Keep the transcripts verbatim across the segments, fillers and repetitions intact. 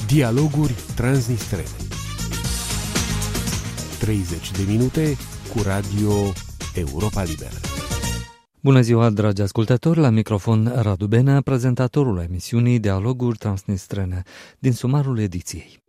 Dialoguri transnistrene. treizeci de minute cu Radio Europa Liberă. Bună ziua, dragi ascultători, la microfon Radu Benea, prezentatorul emisiunii Dialoguri transnistrene, din sumarul ediției.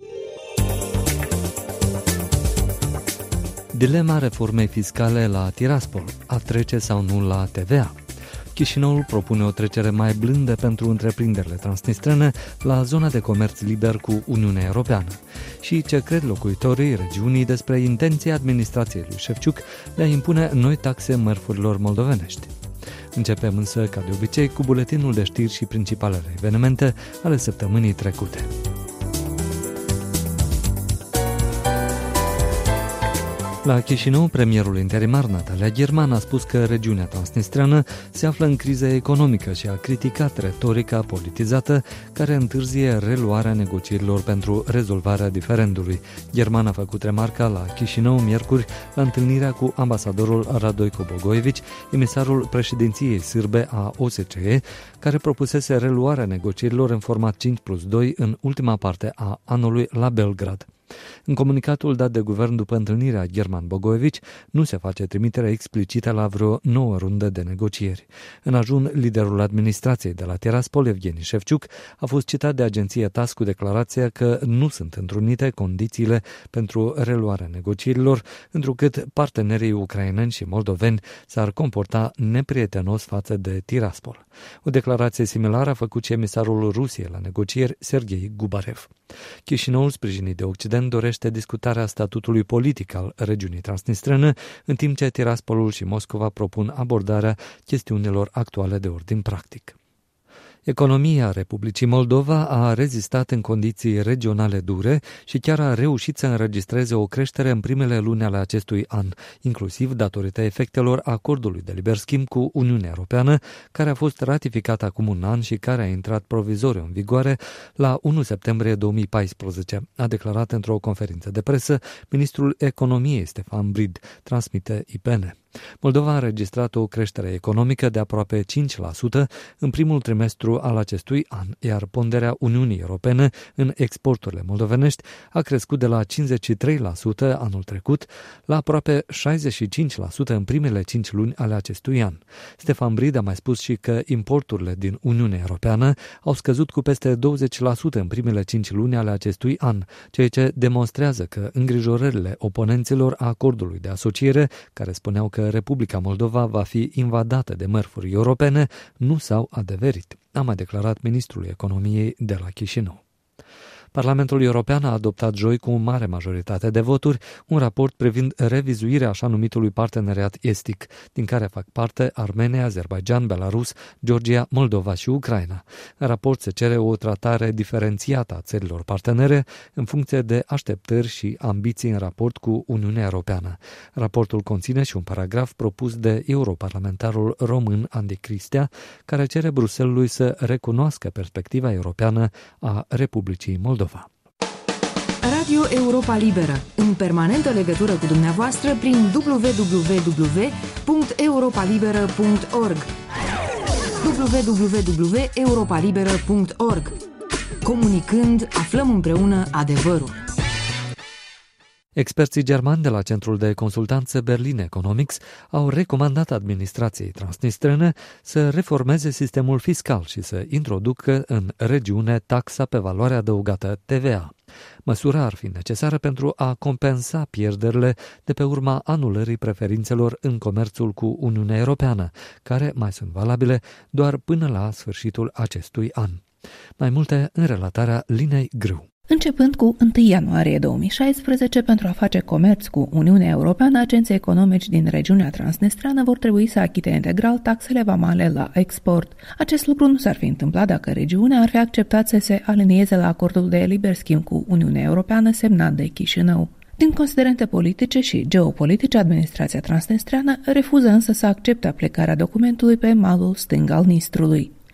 Dilema reformei fiscale la Tiraspol, a trece sau nu la T V A. Chișinăul propune o trecere mai blândă pentru întreprinderile transnistrene la zona de comerț liber cu Uniunea Europeană. Și ce cred locuitorii regiunii despre intenția administrației lui Șefciuc de a impune noi taxe mărfurilor moldovenești. Începem însă, ca de obicei, cu buletinul de știri și principalele evenimente ale săptămânii trecute. La Chișinău, premierul interimar Natalia Gherman a spus că regiunea transnistreană se află în criză economică și a criticat retorica politizată care întârzie reluarea negocierilor pentru rezolvarea diferendului. Gherman a făcut remarca la Chișinău miercuri la întâlnirea cu ambasadorul Radoico Bogojević, emisarul președinției sârbe a O S C E, care propusese reluarea negocierilor în format cinci plus doi în ultima parte a anului la Belgrad. În comunicatul dat de guvern după întâlnirea Gherman-Bogojević nu se face trimitere explicită la vreo nouă rundă de negocieri. În ajun, liderul administrației de la Tiraspol, Evgeni Șefciuc, a fost citat de agenția T A S S cu declarația că nu sunt întrunite condițiile pentru reluarea negocierilor, întrucât partenerii ucraineni și moldoveni s-ar comporta neprietenos față de Tiraspol. O declarație similară a făcut și emisarul Rusiei la negocieri, Serghei Gubarev. Chișinăul, sprijinit de Occident, dorește discutarea statutului politic al regiunii transnistrene, în timp ce Tiraspolul și Moscova propun abordarea chestiunilor actuale de ordin practic. Economia Republicii Moldova a rezistat în condiții regionale dure și chiar a reușit să înregistreze o creștere în primele luni ale acestui an, inclusiv datorită efectelor acordului de liber schimb cu Uniunea Europeană, care a fost ratificat acum un an și care a intrat provizoriu în vigoare la unu septembrie două mii paisprezece, a declarat într-o conferință de presă ministrul economiei Stefan Brid, transmite I P N. Moldova a înregistrat o creștere economică de aproape cinci la sută în primul trimestru al acestui an, iar ponderea Uniunii Europene în exporturile moldovenești a crescut de la cincizeci și trei la sută anul trecut la aproape șaizeci și cinci la sută în primele cinci luni ale acestui an. Stefan Brid a mai spus și că importurile din Uniunea Europeană au scăzut cu peste douăzeci la sută în primele cinci luni ale acestui an, ceea ce demonstrează că îngrijorările oponenților a acordului de asociere, care spuneau că Republica Moldova va fi invadată de mărfuri europene, nu s-au adeverit, a mai declarat ministrul economiei de la Chișinău. Parlamentul European a adoptat joi cu o mare majoritate de voturi un raport privind revizuirea așa numitului parteneriat estic, din care fac parte Armenia, Azerbaidjan, Belarus, Georgia, Moldova și Ucraina. În raport se cere o tratare diferențiată a țărilor partenere în funcție de așteptări și ambiții în raport cu Uniunea Europeană. Raportul conține și un paragraf propus de europarlamentarul român Andy Cristea, care cere Bruxellesului să recunoască perspectiva europeană a Republicii Moldova. Radio Europa Liberă, în permanentă legătură cu dumneavoastră prin w w w punct europa liberă punct org w w w punct europa liberă punct org. Comunicând, aflăm împreună adevărul. Experții germani de la Centrul de Consultanță Berlin Economics au recomandat administrației transnistrene să reformeze sistemul fiscal și să introducă în regiune taxa pe valoare adăugată T V A. Măsura ar fi necesară pentru a compensa pierderile de pe urma anulării preferințelor în comerțul cu Uniunea Europeană, care mai sunt valabile doar până la sfârșitul acestui an. Mai multe în relatarea Linei Grâu. Începând cu întâi ianuarie două mii șaisprezece, pentru a face comerț cu Uniunea Europeană, agenții economici din regiunea transnistreană vor trebui să achite integral taxele vamale la export. Acest lucru nu s-ar fi întâmplat dacă regiunea ar fi acceptat să se alinieze la acordul de liber schimb cu Uniunea Europeană semnat de Chișinău. Din considerente politice și geopolitice, administrația transnistreană refuză însă să accepte aplicarea documentului pe malul stâng al Nistrului.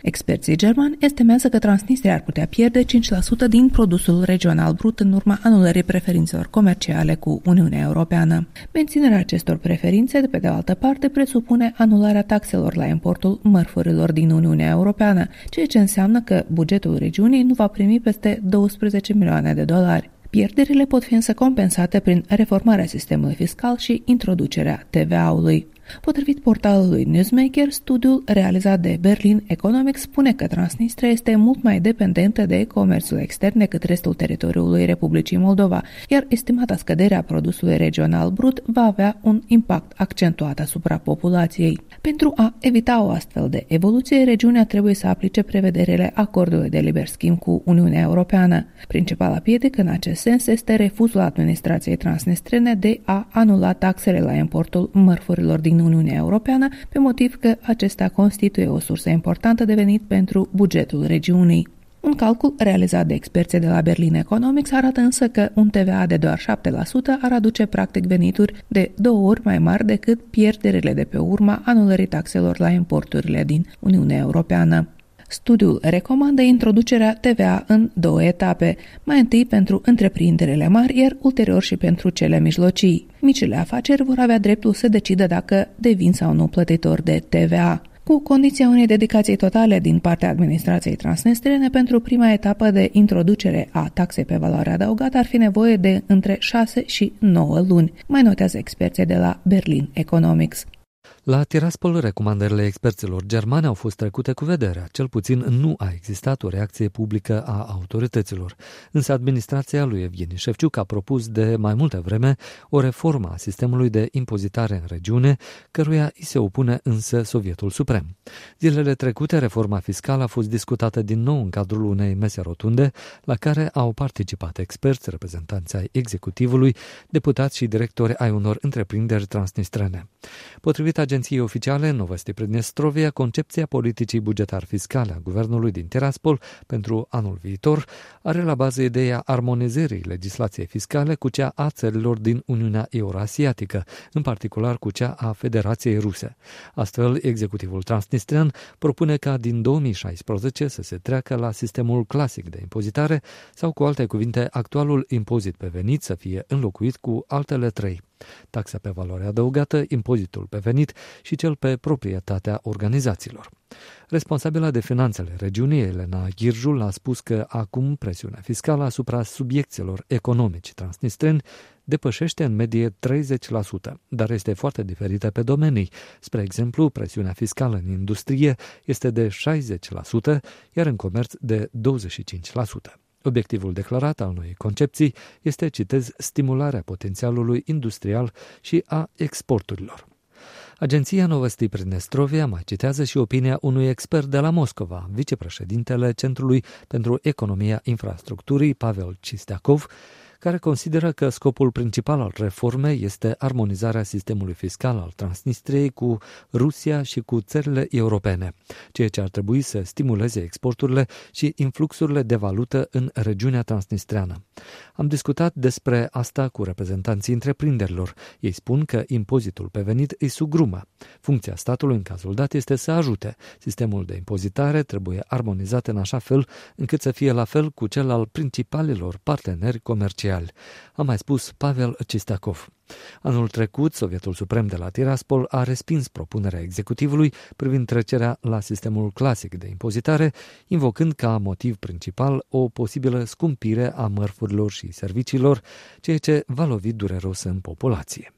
Experții germani estimează că Transnistria ar putea pierde cinci la sută din produsul regional brut în urma anulării preferințelor comerciale cu Uniunea Europeană. Menținerea acestor preferințe, de pe de altă parte, presupune anularea taxelor la importul mărfurilor din Uniunea Europeană, ceea ce înseamnă că bugetul regiunii nu va primi peste douăsprezece milioane de dolari. Pierderile pot fi însă compensate prin reformarea sistemului fiscal și introducerea T V A-ului. Potrivit portalului Newsmaker, studiul realizat de Berlin Economics spune că Transnistria este mult mai dependentă de comerțul extern decât restul teritoriului Republicii Moldova, iar estimata scăderea produsului regional brut va avea un impact accentuat asupra populației. Pentru a evita o astfel de evoluție, regiunea trebuie să aplice prevederile acordului de liber schimb cu Uniunea Europeană. Principala piedică în acest sens este refuzul administrației transnistrene de a anula taxele la importul mărfurilor din Uniunea Europeană, pe motiv că acesta constituie o sursă importantă de venit pentru bugetul regiunii. Un calcul realizat de experții de la Berlin Economics arată însă că un T V A de doar șapte la sută ar aduce practic venituri de două ori mai mari decât pierderile de pe urma anulării taxelor la importurile din Uniunea Europeană. Studiul recomandă introducerea T V A în două etape, mai întâi pentru întreprinderile mari, iar ulterior și pentru cele mijlocii. Micile afaceri vor avea dreptul să decidă dacă devin sau nu plătitori de T V A, cu condiția unei dedicații totale din partea administrației transnistrene. Pentru prima etapă de introducere a taxei pe valoare adăugată ar fi nevoie de între șase și nouă luni, mai notează experții de la Berlin Economics. La Tiraspol, recomandările experților germani au fost trecute cu vederea. Cel puțin nu a existat o reacție publică a autorităților. Însă administrația lui Evgeni Șefciuc a propus de mai multă vreme o reformă a sistemului de impozitare în regiune, căruia îi se opune însă Sovietul Suprem. Zilele trecute, reforma fiscală a fost discutată din nou în cadrul unei mese rotunde, la care au participat experți, reprezentanți ai executivului, deputați și directori ai unor întreprinderi transnistrene. Potrivit agenției oficiale Novosti Pridnestrovia, concepția politicii bugetar-fiscale a guvernului din Tiraspol pentru anul viitor are la bază ideea armonizării legislației fiscale cu cea a țărilor din Uniunea Eurasiatică, în particular cu cea a Federației Ruse. Astfel, executivul transnistrian propune ca din două mii șaisprezece să se treacă la sistemul clasic de impozitare sau, cu alte cuvinte, actualul impozit pe venit să fie înlocuit cu altele trei: taxa pe valoare adăugată, impozitul pe venit și cel pe proprietatea organizațiilor. Responsabila de finanțele regiunii, Elena Ghirjul, a spus că acum presiunea fiscală asupra subiecților economici transnistreni depășește în medie treizeci la sută, dar este foarte diferită pe domenii. Spre exemplu, presiunea fiscală în industrie este de șaizeci la sută, iar în comerț de douăzeci și cinci la sută. Obiectivul declarat al noii concepții este, citez, stimularea potențialului industrial și a exporturilor. Agenția Novosti Pridnestrovia mai citează și opinia unui expert de la Moscova, vicepreședintele Centrului pentru Economia Infrastructurii, Pavel Chistiakov, care consideră că scopul principal al reformei este armonizarea sistemului fiscal al Transnistriei cu Rusia și cu țările europene, ceea ce ar trebui să stimuleze exporturile și influxurile de valută în regiunea transnistreană. Am discutat despre asta cu reprezentanții întreprinderilor. Ei spun că impozitul pe venit îi sugrumă. Funcția statului în cazul dat este să ajute. Sistemul de impozitare trebuie armonizat în așa fel încât să fie la fel cu cel al principalilor parteneri comerciali, a mai spus Pavel Chistiakov. Anul trecut, Sovietul Suprem de la Tiraspol a respins propunerea executivului privind trecerea la sistemul clasic de impozitare, invocând ca motiv principal o posibilă scumpire a mărfurilor și serviciilor, ceea ce va lovi dureros în populație.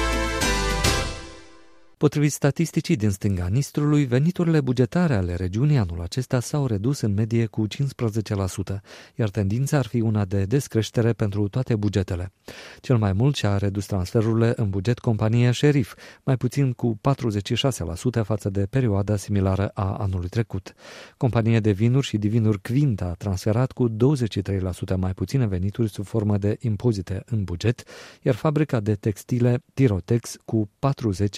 Potrivit statisticii din stânga Nistrului, veniturile bugetare ale regiunii anul acesta s-au redus în medie cu cincisprezece la sută, iar tendința ar fi una de descreștere pentru toate bugetele. Cel mai mult și-a redus transferurile în buget compania Șerif, mai puțin cu patruzeci și șase la sută față de perioada similară a anului trecut. Compania de vinuri și divinuri Quint a transferat cu douăzeci și trei la sută mai puține venituri sub formă de impozite în buget, iar fabrica de textile Tirotex cu patruzeci la sută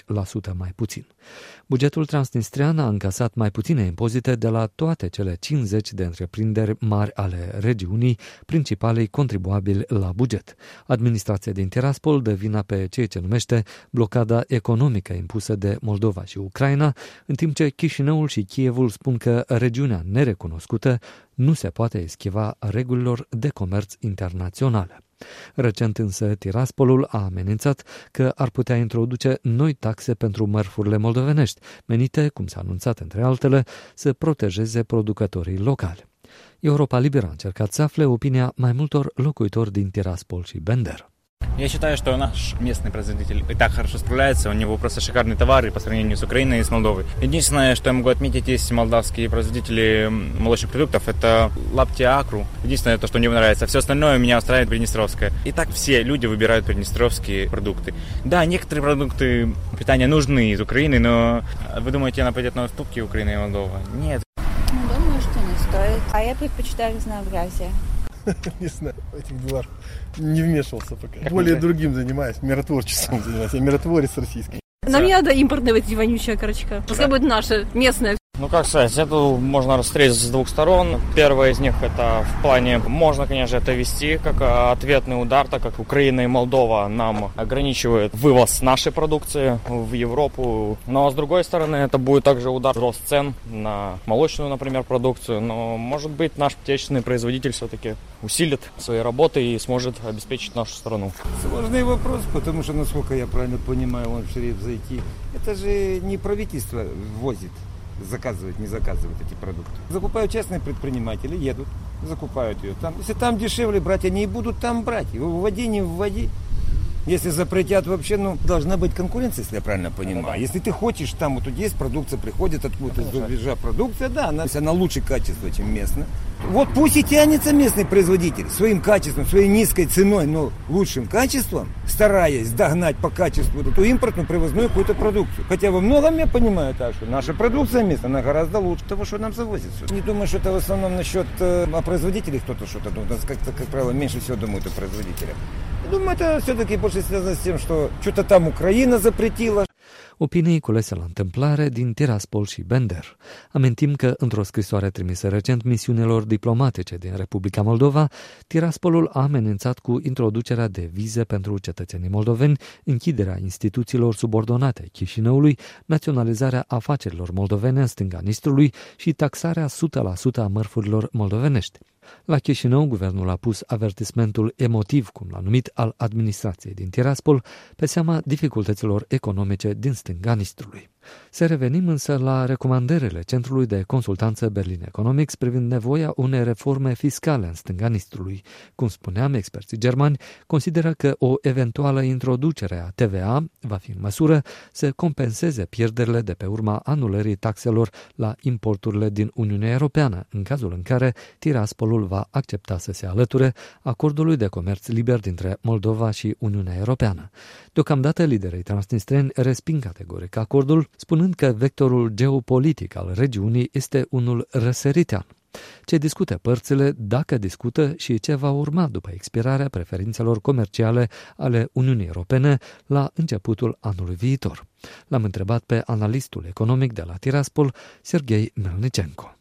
sută mai puțin. Bugetul transnistrian a încasat mai puține impozite de la toate cele cincizeci de întreprinderi mari ale regiunii, principalei contribuabili la buget. Administrația din Tiraspol dă vina pe ceea ce numește blocada economică impusă de Moldova și Ucraina, în timp ce Chișinăul și Kievul spun că regiunea nerecunoscută nu se poate eschiva regulilor de comerț internaționale. Recent însă Tiraspolul a amenințat că ar putea introduce noi taxe pentru mărfurile moldovenești, menite, cum s-a anunțat între altele, să protejeze producătorii locali. Europa Liberă a încercat să afle opinia mai multor locuitori din Tiraspol și Bender. Я считаю, что наш местный производитель и так хорошо справляется, у него просто шикарные товары по сравнению с Украиной и с Молдовой. Единственное, что я могу отметить, есть молдавские производители молочных продуктов, это лаптя Акру. Единственное, то, что мне нравится. Все остальное меня устраивает Приднестровское. И так все люди выбирают приднестровские продукты. Да, некоторые продукты питания нужны из Украины, но вы думаете, она пойдет на уступки Украина и Молдова? Нет. Ну, думаю, что не стоит. А я предпочитаю разнообразие. Не знаю, в этих делах не вмешивался пока. Более другим занимаюсь, миротворчеством занимаюсь. Я миротворец российский. Нам не надо импортная вот эти вонючая корочка. Пускай будет наша, местная. Ну, как сказать, это можно рассмотреть с двух сторон. Первое из них это в плане, можно, конечно, это вести как ответный удар, так как Украина и Молдова нам ограничивают вывоз нашей продукции в Европу. Но с другой стороны, это будет также удар, рост цен на молочную, например, продукцию. Но, может быть, наш отечественный производитель все-таки усилит свои работы и сможет обеспечить нашу страну. Сложный вопрос, потому что, насколько я правильно понимаю, он в Шериф зайти. Это же не правительство возит. Заказывать, не заказывать эти продукты. Закупают частные предприниматели, едут, закупают ее там. Если там дешевле брать, они и будут там брать. Его вводи, не вводи. Если запретят вообще, ну, должна быть конкуренция, если я правильно понимаю. Если ты хочешь, там вот тут есть продукция, приходит откуда-то из рубежа продукция, да, она, она лучше качества, чем местная. Вот пусть и тянется местный производитель своим качеством, своей низкой ценой, но лучшим качеством, стараясь догнать по качеству эту импортную привозную какую-то продукцию. Хотя во многом я понимаю так, что наша продукция местная, она гораздо лучше того, что нам завозят. Не думаю, что это в основном насчет э, о производителях кто-то что-то думает. Как-то, как правило, меньше всего думают о производителях. Думаю, это все-таки больше связано с тем, что что-то там Украина запретила. Opinii culese la întâmplare din Tiraspol și Bender. Amintim că, într-o scrisoare trimisă recent misiunilor diplomatice din Republica Moldova, Tiraspolul a amenințat cu introducerea de vize pentru cetățenii moldoveni, închiderea instituțiilor subordonate Chișinăului, naționalizarea afacerilor moldovene în stânga Nistrului și taxarea o sută la sută a mărfurilor moldovenești. La Chișinău, guvernul a pus avertismentul emotiv, cum l-a numit, al administrației din Tiraspol, pe seama dificultăților economice din stânga Nistrului. Să revenim însă la recomandările Centrului de Consultanță Berlin Economics privind nevoia unei reforme fiscale în stânga Nistrului. Cum spuneam, experții germani consideră că o eventuală introducere a T V A va fi în măsură să compenseze pierderile de pe urma anulării taxelor la importurile din Uniunea Europeană, în cazul în care Tiraspolul va accepta să se alăture acordului de comerț liber dintre Moldova și Uniunea Europeană. Deocamdată, liderii transnistreni resping categoric acordul, spunând că vectorul geopolitic al regiunii este unul răsăritean. Ce discută părțile, dacă discută și ce va urma după expirarea preferințelor comerciale ale Uniunii Europene la începutul anului viitor. L-am întrebat pe analistul economic de la Tiraspol, Serghei Melnicenko.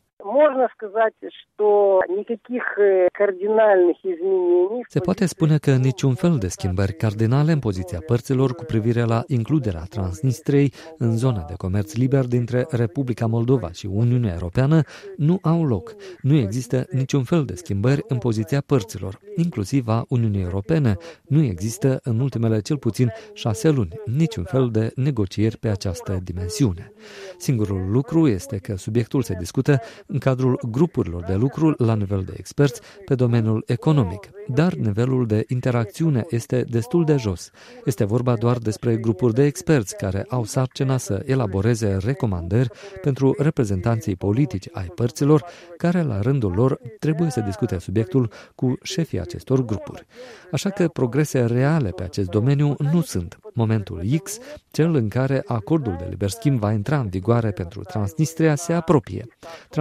Se poate spune că niciun fel de schimbări cardinale în poziția părților cu privire la includerea Transnistriei în zona de comerț liber dintre Republica Moldova și Uniunea Europeană nu au loc. Nu există niciun fel de schimbări în poziția părților, inclusiv a Uniunii Europene. Nu există în ultimele cel puțin șase luni niciun fel de negocieri pe această dimensiune. Singurul lucru este că subiectul se discută în cadrul grupurilor de lucru la nivel de experți pe domeniul economic, dar nivelul de interacțiune este destul de jos. Este vorba doar despre grupuri de experți care au sarcina să elaboreze recomandări pentru reprezentanții politici ai părților, care la rândul lor trebuie să discute subiectul cu șefii acestor grupuri. Așa că progrese reale pe acest domeniu nu sunt. Momentul X, cel în care acordul de liber schimb va intra în vigoare pentru Transnistria, se apropie. Transnistria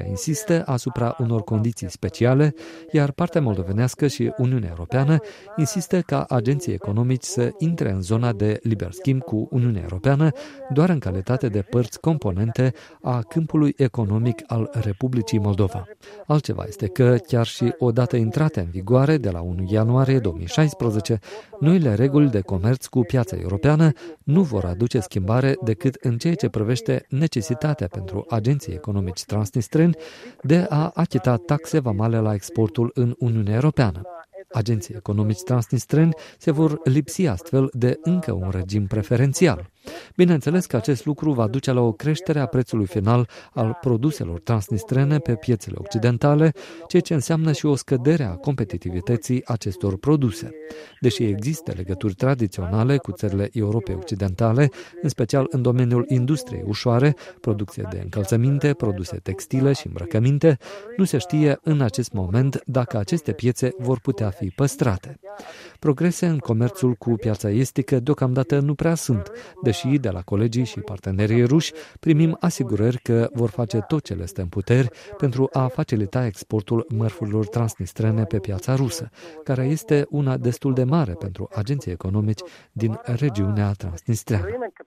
Rusia insistă asupra unor condiții speciale, iar partea moldovenească și Uniunea Europeană insistă ca agenții economici să intre în zona de liber schimb cu Uniunea Europeană doar în calitate de părți componente a câmpului economic al Republicii Moldova. Altceva este că, chiar și odată intrate în vigoare de la unu ianuarie două mii șaisprezece, noile reguli de comerț cu piața europeană nu vor aduce schimbare decât în ceea ce privește necesitatea pentru agenții economici transnistreni de a achita taxe vamale la exportul în Uniunea Europeană. Agenții economici transnistreni se vor lipsi astfel de încă un regim preferențial. Bineînțeles că acest lucru va duce la o creștere a prețului final al produselor transnistrene pe piețele occidentale, ceea ce înseamnă și o scădere a competitivității acestor produse. Deși există legături tradiționale cu țările Europei Occidentale, în special în domeniul industriei ușoare, producție de încălțăminte, produse textile și îmbrăcăminte, nu se știe în acest moment dacă aceste piețe vor putea fi păstrate. Progrese în comerțul cu piața estică deocamdată nu prea sunt, deși de la colegii și partenerii ruși primim asigurări că vor face tot ce le stă în puteri pentru a facilita exportul mărfurilor transnistrene pe piața rusă, care este una destul de mare pentru agenții economici din regiunea transnistreană.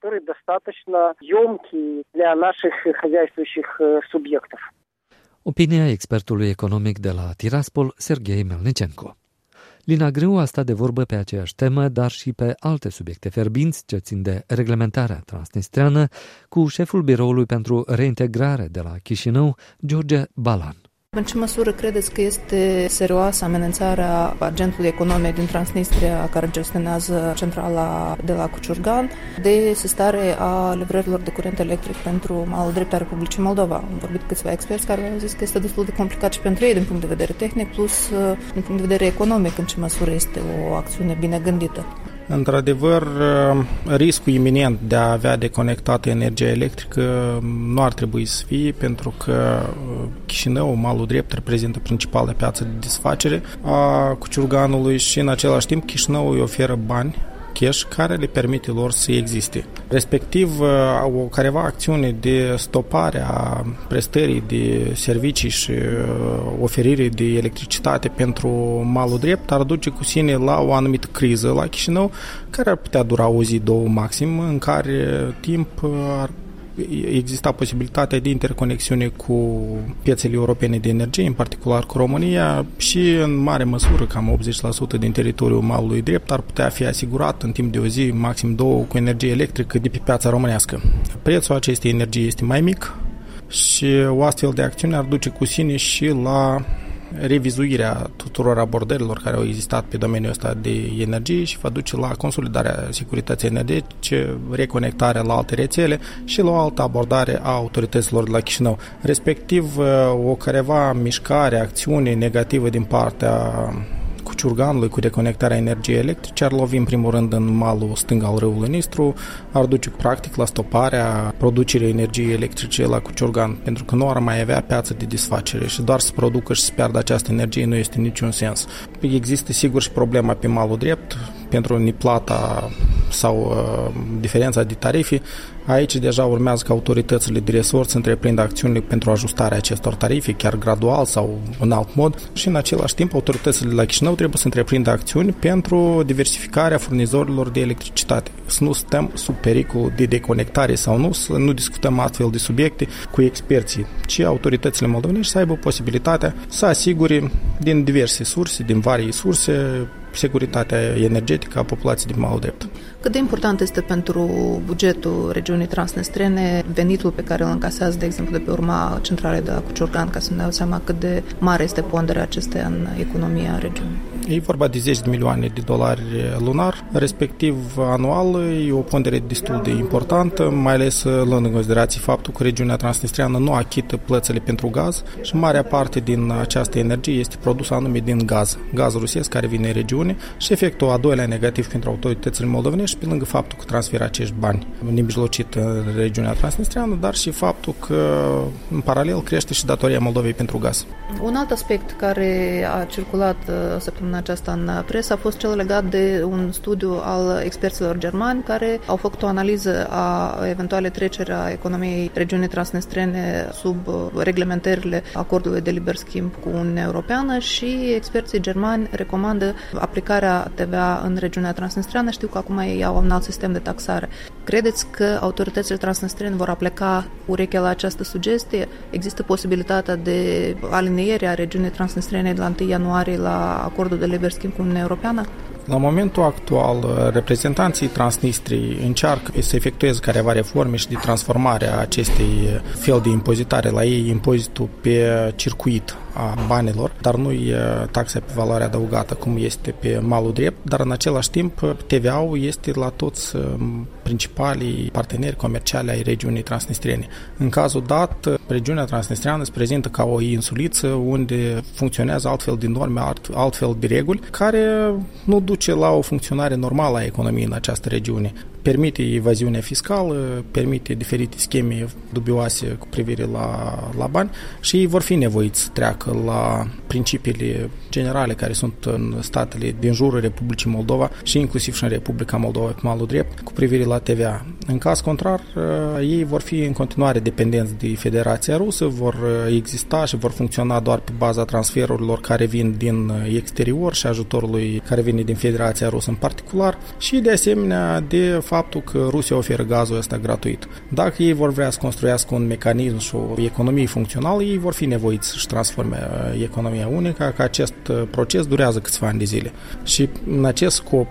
Opinia expertului economic de la Tiraspol, Serghei Melnicenko. Lina Grâu a stat de vorbă pe aceeași temă, dar și pe alte subiecte fierbinți ce țin de reglementarea transnistreană, cu șeful biroului pentru reintegrare de la Chișinău, George Balan. În ce măsură credeți că este serioasă amenințarea agentului economic din Transnistria care gestionează centrala de la Cuciurgan de sistare a livrărilor de curent electric pentru malul drept a Republicii Moldova? Am vorbit cu câțiva experți care au zis că este destul de complicat și pentru ei din punct de vedere tehnic, plus din punct de vedere economic, în ce măsură este o acțiune bine gândită. Într-adevăr, riscul iminent de a avea deconectată energia electrică nu ar trebui să fie, pentru că Chișinău, malul drept, reprezintă principala piață de desfacere a Cuciurganului și în același timp Chișinău îi oferă bani cash care le permite lor să existe. Respectiv, o careva acțiune de stopare a prestării de servicii și oferirii de electricitate pentru malul drept ar duce cu sine la o anumită criză la Chișinău, care ar putea dura o zi, două maxim, în care timp ar exista posibilitatea de interconexiune cu piețele europene de energie, în particular cu România, și în mare măsură, cam optzeci la sută din teritoriul malului drept ar putea fi asigurat în timp de o zi, maxim două, cu energie electrică de pe piața românească. Prețul acestei energii este mai mic și o astfel de acțiune ar duce cu sine și la revizuirea tuturor abordărilor care au existat pe domeniul ăsta de energie și va duce la consolidarea securității energetice, reconectarea la alte rețele și la o altă abordare a autorităților de la Chișinău. Respectiv, o careva mișcare, acțiune negativă din partea Cuciurganului cu deconectarea energiei electrice ar lovi în primul rând în malul stâng al râului Nistru, ar duce practic la stoparea producerii energiei electrice la Cuciurgan, pentru că nu ar mai avea piață de desfacere și doar să producă și să piardă această energie nu este niciun sens. Există sigur și problema pe malul drept, pentru neplata sau uh, diferența de tarife. Aici deja urmează ca autoritățile de resort să întreprindă acțiunile pentru ajustarea acestor tarife, chiar gradual sau în alt mod, și în același timp autoritățile de la Chișinău trebuie să întreprindă acțiuni pentru diversificarea furnizorilor de electricitate. Să nu stăm sub pericol de deconectare sau nu, să nu discutăm astfel de subiecte cu experții, ci autoritățile moldovenești să aibă posibilitatea să asigure din diverse surse, din varii surse, securitatea energetică a populației din malul drept. Cât de important este pentru bugetul regiunii transnistrene venitul pe care îl încasează, de exemplu, de pe urma centralei de la Cuciurgan, ca să ne dau seama cât de mare este ponderea acesteia în economia regiunii? E vorba de zece de milioane de dolari lunar, respectiv anual, e o pondere destul de importantă, mai ales luând în considerație faptul că regiunea transnistreană nu achită plățile pentru gaz și marea parte din această energie este produsă anume din gaz, gaz rusesc care vine în regiune, și efectul a doilea negativ pentru autoritățile moldovenești, pe lângă faptul că transferă acești bani nemijlocit în regiunea transnistreană, dar și faptul că în paralel crește și datoria Moldovei pentru gaz. Un alt aspect care a circulat săptămâna săptămâna aceasta în presă a fost cel legat de un studiu al experților germani care au făcut o analiză a eventuale trecere a economiei regiunii transnistrene sub reglementările acordului de liber schimb cu Uniunea Europeană și experții germani recomandă aplicarea T V A în regiunea transnistreană. Știu că acum ei au un alt sistem de taxare. Credeți că autoritățile transnistrene vor apleca urechea la această sugestie? Există posibilitatea de aliniere a regiunii transnistrene de la întâi ianuarie la acordul de liber schimb cu Uniunea Europeană? La momentul actual, reprezentanții Transnistriei încearcă să efectueze careva reforme și de transformare a acestei fel de impozitare la ei, impozitul pe circuit a banilor, dar nu e taxa pe valoare adăugată, cum este pe malul drept, dar în același timp T V A-ul este la toți principalii parteneri comerciali ai regiunii transnistriene. În cazul dat, regiunea transnistreană se prezintă ca o insuliță unde funcționează altfel de norme, altfel de reguli, care nu duce la o funcționare normală a economiei în această regiune. Permite evaziunea fiscală, permite diferite scheme dubioase cu privire la, la bani și ei vor fi nevoiți să treacă la principiile generale care sunt în statele din jurul Republicii Moldova și inclusiv și în Republica Moldova pe malul drept cu privire la T V A. În caz contrar, ei vor fi în continuare dependenți de Federația Rusă, vor exista și vor funcționa doar pe baza transferurilor care vin din exterior și ajutorului care vine din Federația Rusă în particular și de asemenea de faptul că Rusia oferă gazul ăsta gratuit. Dacă ei vor vrea să construiască un mecanism și o economie funcțională, ei vor fi nevoiți să-și transforme economia unică, că acest proces durează câțiva ani de zile. Și în acest scop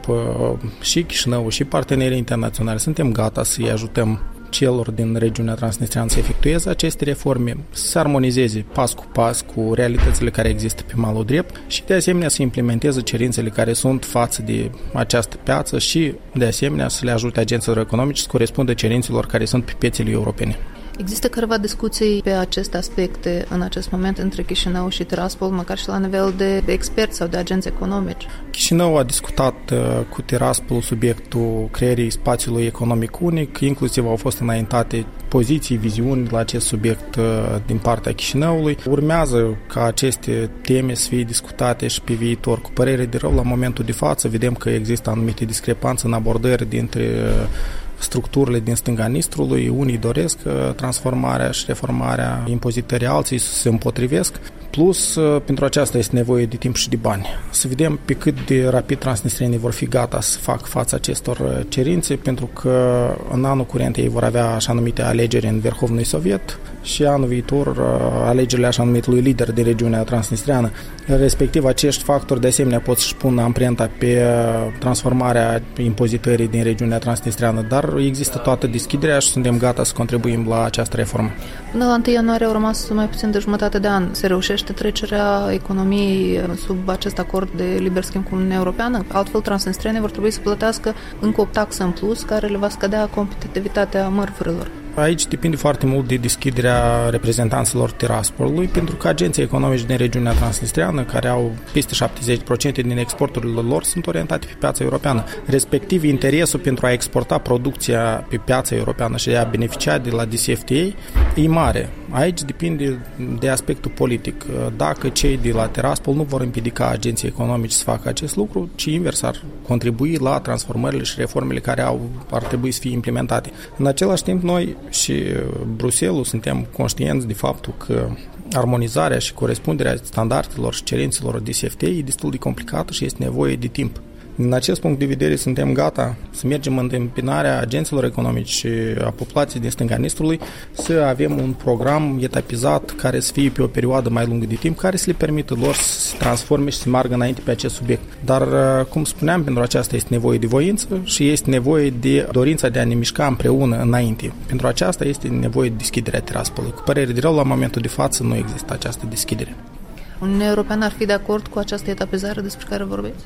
și Chișinău și partenerii internaționali suntem gata să-i ajutăm celor din regiunea transnistreană să efectueze aceste reforme, să se armonizeze pas cu pas cu realitățile care există pe malul drept și de asemenea să implementeze cerințele care sunt față de această piață și de asemenea să le ajute agenților economice să corespundă cerințelor care sunt pe piețele europene. Există câteva discuții pe aceste aspecte în acest moment între Chișinău și Tiraspol, măcar și la nivel de experți sau de agenți economici? Chișinău a discutat cu Tiraspol subiectul creării spațiului economic unic, inclusiv au fost înaintate poziții, viziuni la acest subiect din partea Chișinăului. Urmează ca aceste teme să fie discutate și pe viitor. Cu părere de rău, la momentul de față, vedem că există anumite discrepanțe în abordări dintre structurile din stânga Nistrului. Unii doresc transformarea și reformarea impozitării, alții se împotrivesc. Plus, pentru aceasta este nevoie de timp și de bani. Să vedem pe cât de rapid transnistrienii vor fi gata să facă față acestor cerințe, pentru că în anul curent ei vor avea așa numite alegeri în Verhovnul Soviet și anul viitor alegerile așa numitului lider din regiunea transnistreană. Respectiv, acești factori de asemenea pot să-și pună amprenta pe transformarea impozitării din regiunea transnistreană, dar există toată deschiderea și suntem gata să contribuim la această reformă. Până la întâi ianuarie au rămas mai puțin de jumătate de an. Se reușește trecerea economiei sub acest acord de liber schimb cu Uniunea Europeană? Altfel, transnistrienii vor trebui să plătească încă o taxă în plus care le va scădea competitivitatea mărfurilor. Aici depinde foarte mult de deschiderea reprezentanților Tiraspolului, pentru că agenții economici din regiunea transnistreană, care au peste șaptezeci la sută din exporturile lor, sunt orientate pe piața europeană. Respectiv, interesul pentru a exporta producția pe piața europeană și de a beneficia de la D C F T A e mare. Aici depinde de aspectul politic. Dacă cei de la Tiraspol nu vor împiedica agenții economici să facă acest lucru, ci invers ar contribui la transformările și reformele care au, ar trebui să fie implementate. În același timp, noi și Bruxelles suntem conștienți de faptul că armonizarea și corespunderea standardelor și cerințelor D C F T A e destul de complicată și este nevoie de timp. Din acest punct de vedere, suntem gata să mergem în întâmpinarea agenților economici și a populației din stânga Nistrului să avem un program etapizat care să fie pe o perioadă mai lungă de timp, care să le permită lor să se transforme și să meargă înainte pe acest subiect. Dar, cum spuneam, pentru aceasta este nevoie de voință și este nevoie de dorința de a ne mișca împreună înainte. Pentru aceasta este nevoie de deschiderea Tiraspolului. Cu părere de rău, la momentul de față nu există această deschidere. Uniunea Europeană ar fi de acord cu această etapizare despre care vorbeți?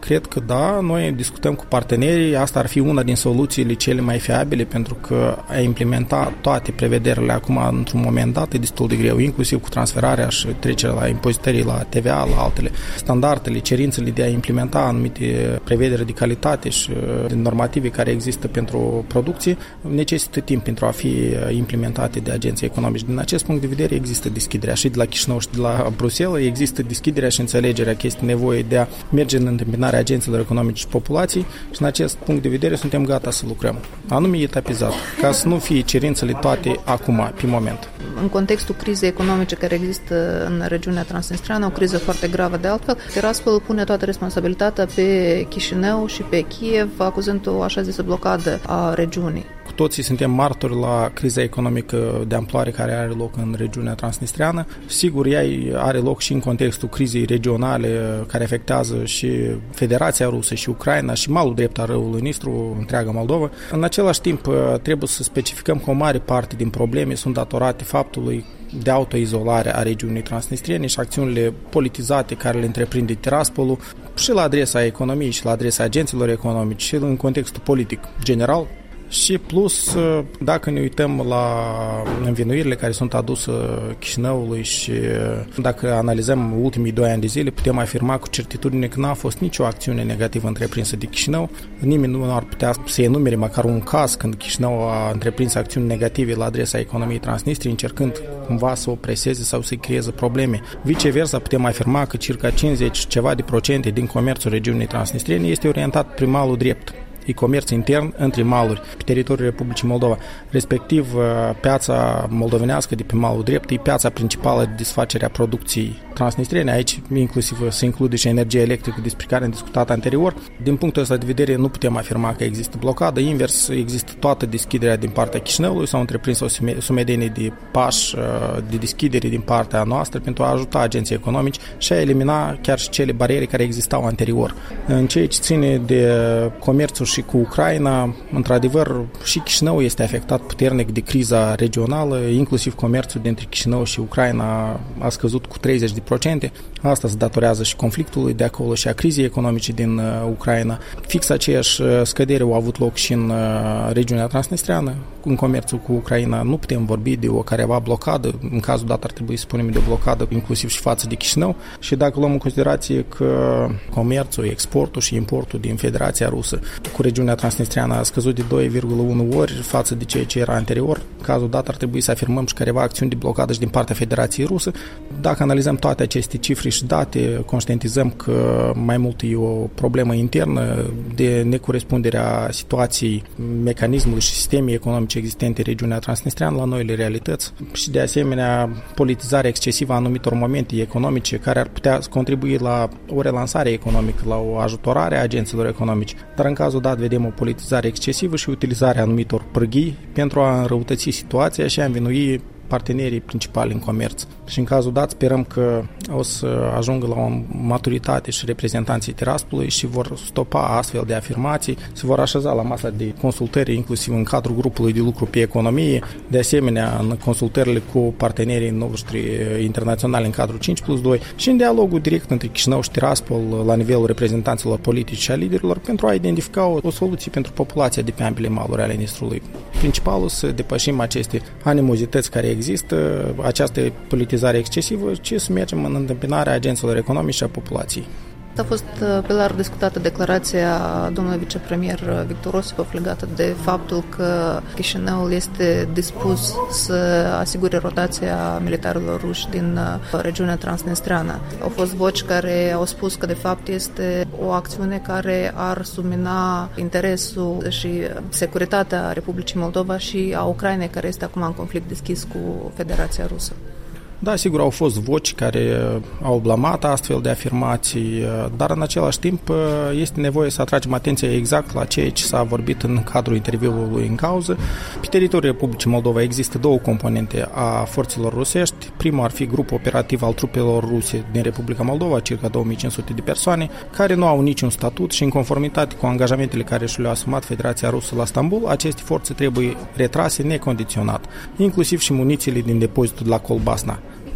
cred că da, noi discutăm cu partenerii, asta ar fi una din soluțiile cele mai fiabile, pentru că a implementa toate prevederile acum într-un moment dat e destul de greu, inclusiv cu transferarea și trecerea la impozitării, la T V A, la altele. Standardele, cerințele de a implementa anumite prevederi de calitate și de normative care există pentru producție necesită timp pentru a fi implementate de agenții economici. Din acest punct de vedere există deschiderea și de la Chișinău și de la Bruxelles, există deschiderea și înțelegerea că este nevoie de a merge în întâmpinarea agenților economici și populației și în acest punct de vedere suntem gata să lucrăm. Anume etapizat, ca să nu fie cerințele toate acum, pe moment. În contextul crizei economice care există în regiunea transnistreană, o criză foarte gravă de altfel, Tiraspol pune toată responsabilitatea pe Chișinău și pe Kiev, acuzând o așa zisă blocadă a regiunii. Cu toții suntem martori la criza economică de amploare care are loc în regiunea transnistreană. Sigur, ea are loc și în contextul crizei regionale care afectează și Federația Rusă și Ucraina și malul drept al râului Nistru, întreaga Moldova. În același timp, trebuie să specificăm că o mare parte din probleme sunt datorate faptului de autoizolare a regiunii transnistriene și acțiunile politizate care le întreprinde Tiraspolul și la adresa economiei și la adresa agenților economici și în contextul politic general. Și plus, dacă ne uităm la învinuirile care sunt aduse Chișinăului și dacă analizăm ultimii doi ani de zile, putem afirma cu certitudine că n-a fost nicio acțiune negativă întreprinsă de Chișinău. Nimeni nu ar putea să enumere măcar un caz când Chișinău a întreprins acțiuni negative la adresa economiei Transnistriei, încercând cumva să o preseze sau să-i creeze probleme. Viceversa, putem afirma că circa cincizeci ceva de procente din comerțul regiunii transnistriene este orientat prin malul drept. E comerț intern între maluri pe teritoriul Republicii Moldova. Respectiv, piața moldovenească de pe malul drept e piața principală de desfacere a producției transnistriene. Aici inclusiv se include și energia electrică despre care am discutat anterior. Din punctul ăsta de vedere nu putem afirma că există blocadă. Invers, există toată deschiderea din partea Chișinăului, s-au întreprins o sumedenie de pași de deschidere din partea noastră pentru a ajuta agenții economici și a elimina chiar și cele bariere care existau anterior. În ceea ce ține de comerțul și cu Ucraina, într-adevăr, și Chișinău este afectat puternic de criza regională, inclusiv comerțul dintre Chișinău și Ucraina a scăzut cu treizeci de procente. Asta se datorează și conflictului de acolo și a crizei economice din Ucraina. Fix aceeași scădere au avut loc și în regiunea transnistreană. În comerțul cu Ucraina nu putem vorbi de o careva blocadă, în cazul dat ar trebui să spunem de o blocadă inclusiv și față de Chișinău și dacă luăm în considerație că comerțul, exportul și importul din Federația Rusă cu regiunea transnistreană a scăzut de doi virgulă unu ori față de ceea ce era anterior, în cazul dat ar trebui să afirmăm și careva acțiuni de blocadă și din partea Federației Rusă. Dacă analizăm toate aceste cifre și date, conștientizăm că mai mult e o problemă internă de necorespunderea situației mecanismului și sistemii economice existente în regiunea transnistreană la noile realități și de asemenea politizarea excesivă a anumitor momente economice care ar putea contribui la o relansare economică, la o ajutorare a agenților economici. Dar în cazul dat vedem o politizare excesivă și utilizarea anumitor pârghii pentru a înrăutăți situația și a învinui partenerii principali în comerț. Și în cazul dat sperăm că o să ajungă la o maturitate și reprezentanții Tiraspolului și vor stopa astfel de afirmații, se vor așeza la masa de consultări, inclusiv în cadrul grupului de lucru pe economie, de asemenea în consultările cu partenerii noștri internaționali în cadrul cinci plus doi și în dialogul direct între Chișinău și Tiraspol la nivelul reprezentanților politici și a liderilor pentru a identifica o, o soluție pentru populația de pe ambele maluri ale Nistrului. Principalul să depășim aceste animozități care există, această politizare excesivă, ci să mergem în întâmpinarea agenților economici și a populației. A fost pe larg discutată declarația domnului vicepremier Victor Osipov legată de faptul că Chișinăul este dispus să asigure rotația militarilor ruși din regiunea transnistreană. Au fost voci care au spus că de fapt este o acțiune care ar submina interesul și securitatea Republicii Moldova și a Ucrainei, care este acum în conflict deschis cu Federația Rusă. Da, sigur, au fost voci care au blamat astfel de afirmații, dar în același timp este nevoie să atragem atenția exact la ceea ce s-a vorbit în cadrul interviului în cauză. Pe teritoriul Republicii Moldova există două componente a forțelor rusești. Primul ar fi grupul operativ al trupelor ruse din Republica Moldova, circa două mii cinci sute de persoane, care nu au niciun statut și în conformitate cu angajamentele care și le-a asumat Federația Rusă la Stambul, aceste forțe trebuie retrase necondiționat, inclusiv și munițiile din depozitul de la Colbasna.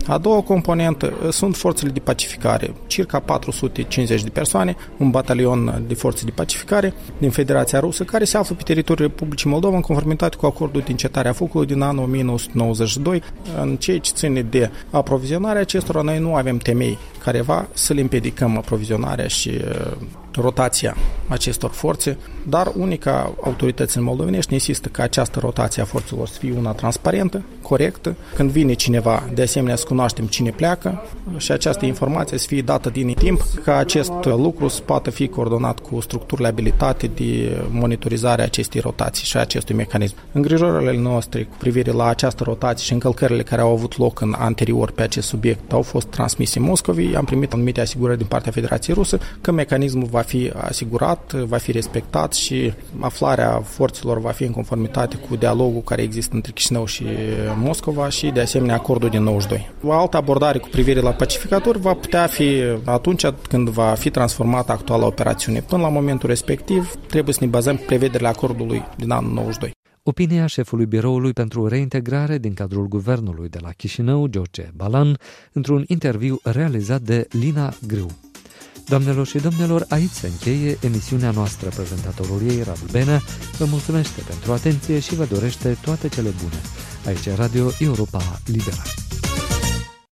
A doua componentă sunt forțele de pacificare, circa patru sute cincizeci de persoane, un batalion de forțe de pacificare din Federația Rusă, care se află pe teritoriul Republicii Moldova în conformitate cu acordul de încetare a focului din anul o mie nouă sute nouăzeci și doi. În ceea ce ține de aprovizionarea acestora, noi nu avem temei careva să le împiedicăm aprovizionarea și rotația acestor forțe, dar unica autoritățile moldovenești insistă că această rotație a forțelor să fie una transparentă, corectă. Când vine cineva, de asemenea să cunoaștem cine pleacă și această informație să fie dată din timp, ca acest lucru să poată fi coordonat cu structurile abilitate de monitorizare a acestei rotații și a acestui mecanism. Îngrijorările noastre cu privire la această rotație și încălcările care au avut loc în anterior pe acest subiect au fost transmise Moscovei. Am primit anumite asigurări din partea Federației Rusă că mecanismul va fi asigurat, va fi respectat și aflarea forțelor va fi în conformitate cu dialogul care există între Chișinău și Moscova și de asemenea acordul din nouăzeci și doi. O altă abordare cu privire la pacificatori va putea fi atunci când va fi transformată actuala operațiune. Până la momentul respectiv trebuie să ne bazăm pe prevederile acordului din anul nouăzeci și doi. Opinia șefului Biroului pentru Reintegrare din cadrul guvernului de la Chișinău, George Balan, într-un interviu realizat de Lina Grâu. Doamnelor și domnilor, aici se încheie emisiunea noastră. Prezentatorul ei, Radu Benea, vă mulțumește pentru atenție și vă dorește toate cele bune. Aici e Radio Europa Liberă.